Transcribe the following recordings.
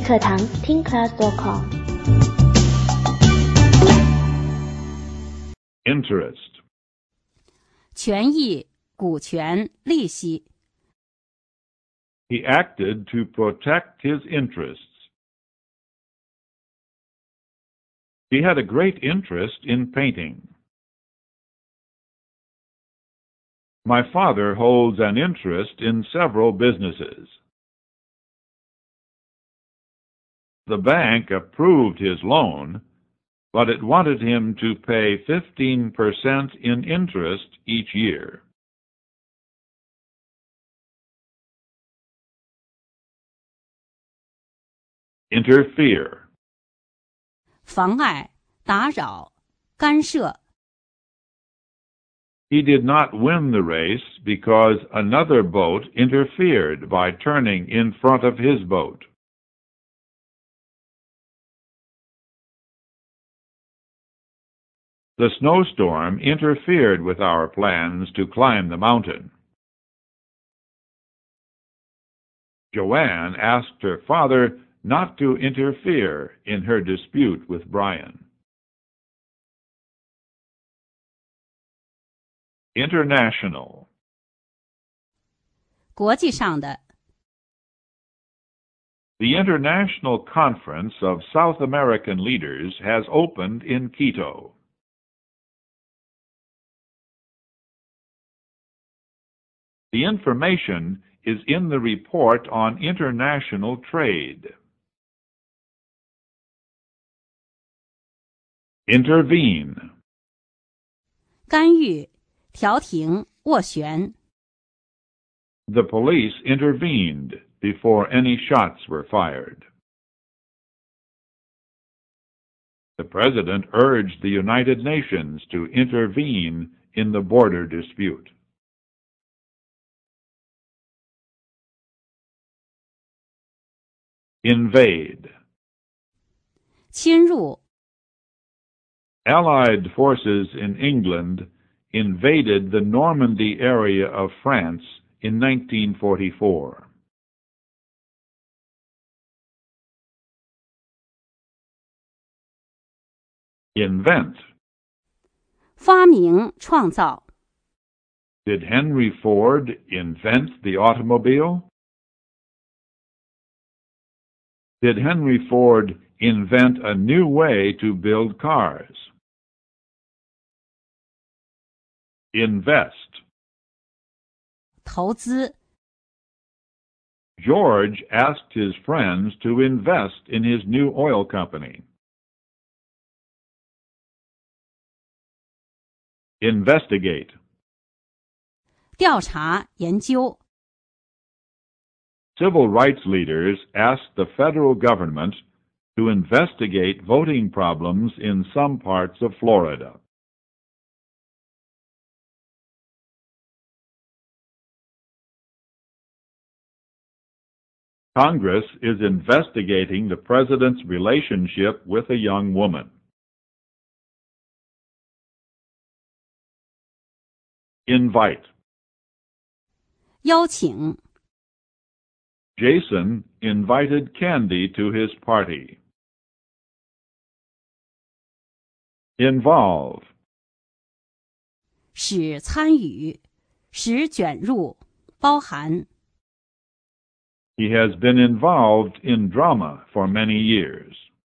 课堂 TeenClass.com。 Interest. 权益、股权、利息。 He acted to protect his interests. He had a great interest in painting. My father holds an interest in several businesses. The bank approved his loan, but it wanted him to pay 15% in interest each year. Interfere. 妨碍、打扰、干涉。 He did not win the race because another boat interfered by turning in front of his boat. The snowstorm interfered with our plans to climb the mountain. Joanne asked her father not to interfere in her dispute with Brian. International. 国际上的。 The International Conference of South American Leaders has opened in Quito. The information is in the report on international trade. Intervene. 干预、调停、斡旋。 The police intervened before any shots were fired. The President urged the United Nations to intervene in the border dispute. Invade. 侵入。 Allied forces in England invaded the Normandy area of France in 1944. Invent. 发明、创造。 Did Henry Ford invent the automobile? Did Henry Ford invent a new way to build cars? Invest. 投资。 George asked his friends to invest in his new oil company. Investigate. 调查、研究。 Civil rights leaders asked the federal government to investigate voting problems in some parts of Florida. Congress is investigating the president's relationship with a young woman. Invite. 邀请。 Jason invited Candy to his party. Involve. 使参与，使卷入，包含。 He has been involved in drama for many years.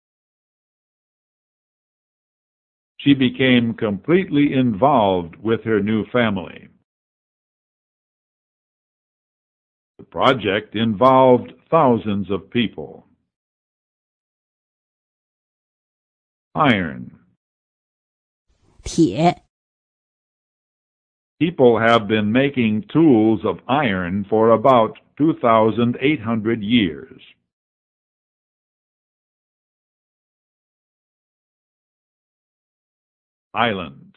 She became completely involved with her new family. The project involved thousands of people. Iron. 铁。 People have been making tools of iron for about 2,800 years. Island.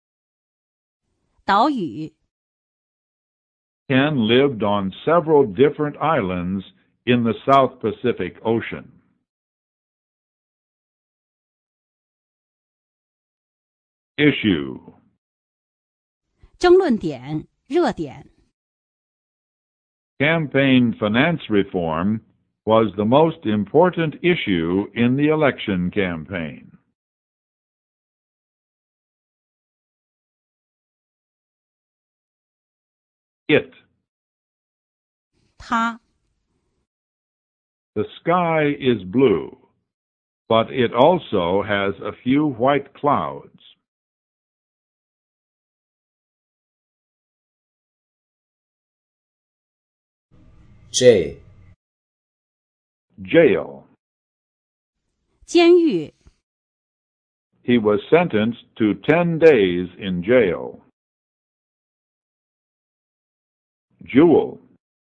岛屿。 Ken lived on several different islands in the South Pacific Ocean. Issue. 争论点、热点。 Campaign finance reform was the most important issue in the election campaign. It. 他 The sky is blue, but it also has a few white clouds. J. Jail. 监狱 He was sentenced to 10 days in jail. Jewel.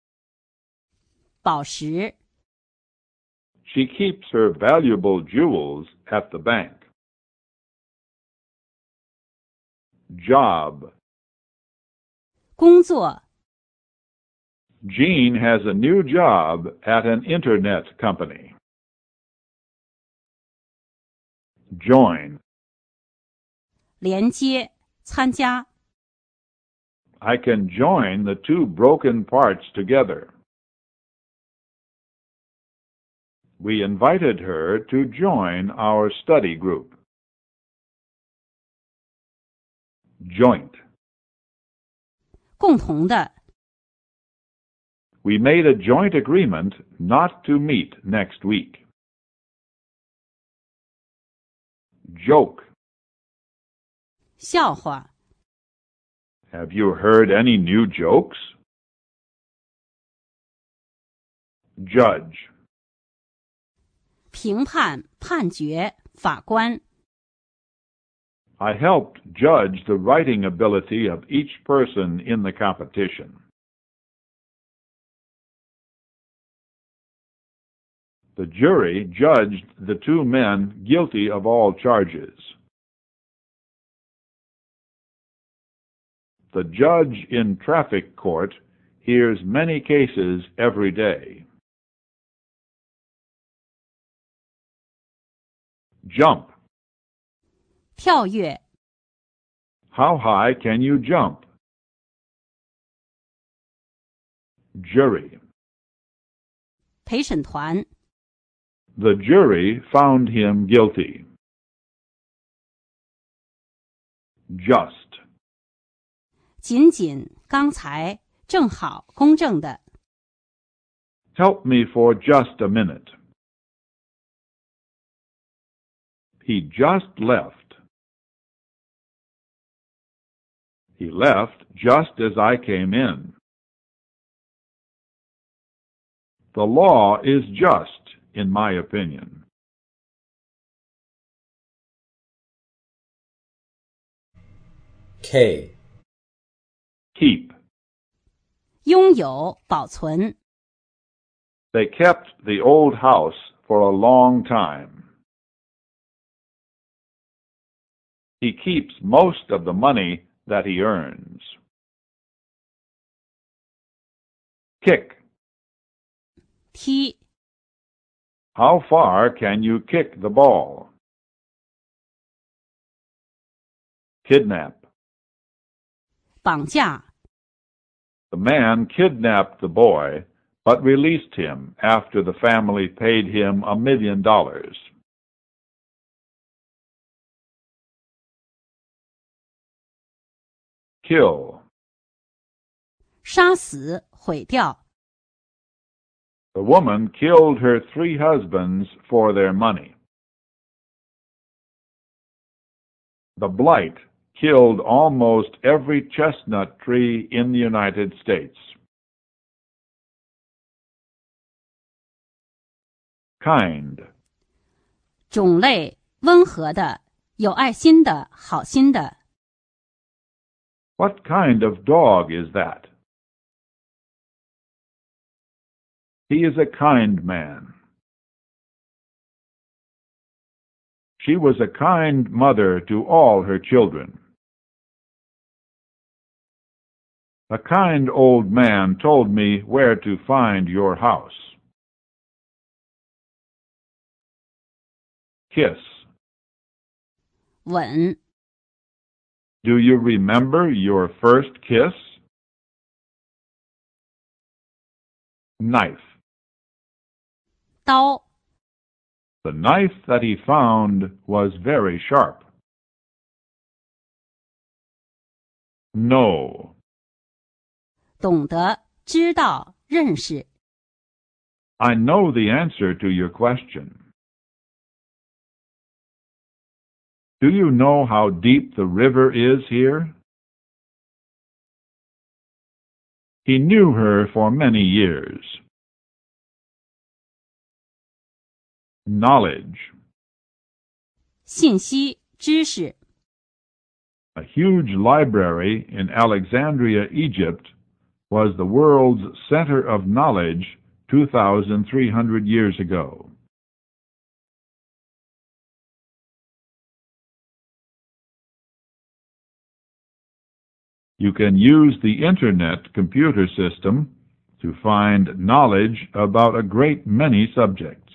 宝石 She keeps her valuable jewels at the bank. Job. 工作 Jean has a new job at an internet company. Join. 连接参加 I can join the two broken parts together. We invited her to join our study group. Joint. 共同的 We made a joint agreement not to meet next week. Joke. 笑话 Have you heard any new jokes? Judge. 评判判决法官 I helped judge the writing ability of each person in the competition. The jury judged the two men guilty of all charges. The judge in traffic court hears many cases every day. Jump. 跳跃 How high can you jump? Jury. 陪审团 The jury found him guilty. Just. 仅仅刚才正好公正的 Help me for just a minute. He just left. He left just as I came in. The law is just, in my opinion. K. Keep. 拥有保存 They kept the old house for a long time. He keeps most of the money that he earns. Kick. 踢 How far can you kick the ball? Kidnap. 绑架 The man kidnapped the boy, but released him after the family paid him $1 million. Kill. 杀死毁掉 The woman killed her 3 husbands for their money. The blight killed almost every chestnut tree in the United States. Kind. 种类温和的有爱心的好心的 What kind of dog is that? He is a kind man. She was a kind mother to all her children. A kind old man told me where to find your house. Kiss. 吻 Do you remember your first kiss? Knife. 刀。 The knife that he found was very sharp. Know. 懂得、知道、认识。 I know the answer to your question. Do you know how deep the river is here? He knew her for many years. Knowledge. 信息、知识。 A huge library in Alexandria, Egypt, was the world's center of knowledge 2,300 years ago. You can use the Internet computer system to find knowledge about a great many subjects.